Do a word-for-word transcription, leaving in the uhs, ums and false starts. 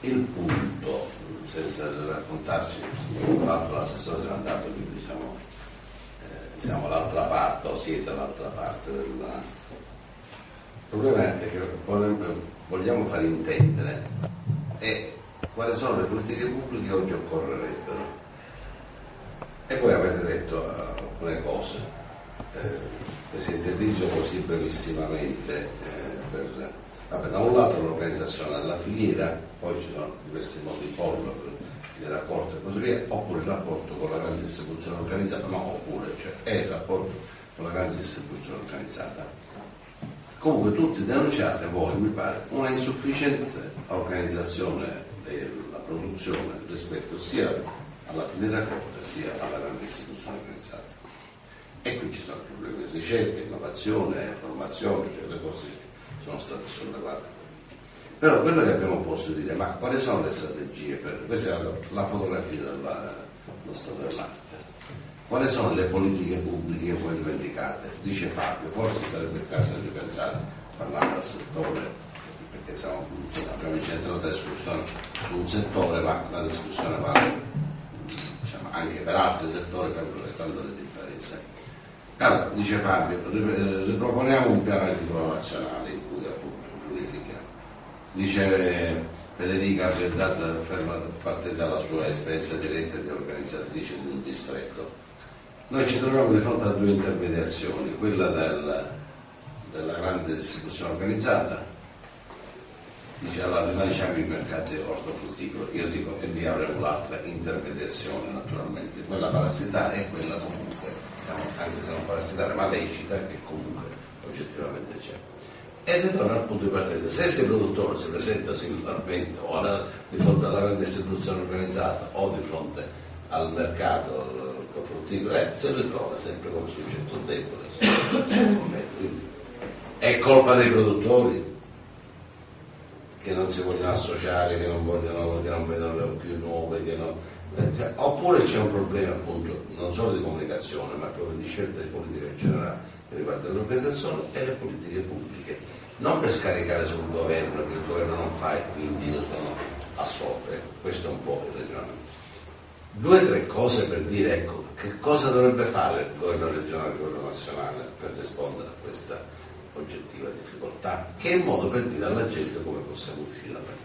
il punto, senza raccontarci, l'assessore se n'è andato, quindi diciamo, eh, siamo all'altra parte, o siete all'altra parte del... Il problema è che vogliamo far intendere è quali sono le politiche pubbliche che oggi occorrerebbero. E voi avete detto alcune cose, eh, che sintetizzo così brevissimamente. Eh, per, vabbè, da un lato l'organizzazione della filiera, poi ci sono diversi modi di porlo, il rapporto e così via, oppure il rapporto con la grande distribuzione organizzata, no, oppure, cioè è il rapporto con la grande distribuzione organizzata. Comunque tutti denunciate voi, mi pare, una insufficiente organizzazione della produzione rispetto sia alla filiera corta sia alla grande distribuzione organizzata. E qui ci sono problemi di ricerca, innovazione, formazione, cioè le cose sono state sollevate. Però quello che abbiamo posto è dire, ma quali sono le strategie per... Questa è la, la fotografia dello stato dell'arte. Quali sono le politiche pubbliche che voi dimenticate? Dice Fabio, forse sarebbe il caso di ripensare, parlando al settore, perché siamo, abbiamo incentrato la discussione su un settore, ma la discussione vale, diciamo, anche per altri settori, fermo restando le differenze. Allora, dice Fabio, riproponiamo un piano agricolo nazionale in cui appunto riunifichiamo. Dice Federica Argentata, per parte dalla sua esperienza diretta di organizzatrice di un distretto. Noi ci troviamo di fronte a due intermediazioni, quella del, della grande distribuzione organizzata, dice allora rilanciamo i mercati ortofrutticoli, io dico che lì avremo l'altra intermediazione naturalmente, quella parassitaria e quella comunque, diciamo, anche se non parassitaria ma lecita, che comunque oggettivamente c'è. E ritorno al punto di partenza, se questi produttori si presenta singolarmente o alla, di fronte alla grande distribuzione organizzata o di fronte al mercato ortofrutticolo, eh, se li trova sempre come soggetto debole. Quindi, è colpa dei produttori che non si vogliono associare, che non vogliono, che non vedono le più nuove, che non, eh, oppure c'è un problema appunto non solo di comunicazione ma proprio di scelta di politica in generale che riguarda l'organizzazione e le politiche pubbliche, non per scaricare sul governo che il governo non fa e quindi io sono a sopra. Questo è un po' il ragionamento. Due o tre cose per dire, ecco, che cosa dovrebbe fare il governo regionale e il governo nazionale per rispondere a questa oggettiva difficoltà, che è un modo per dire alla gente come possiamo uscire dalla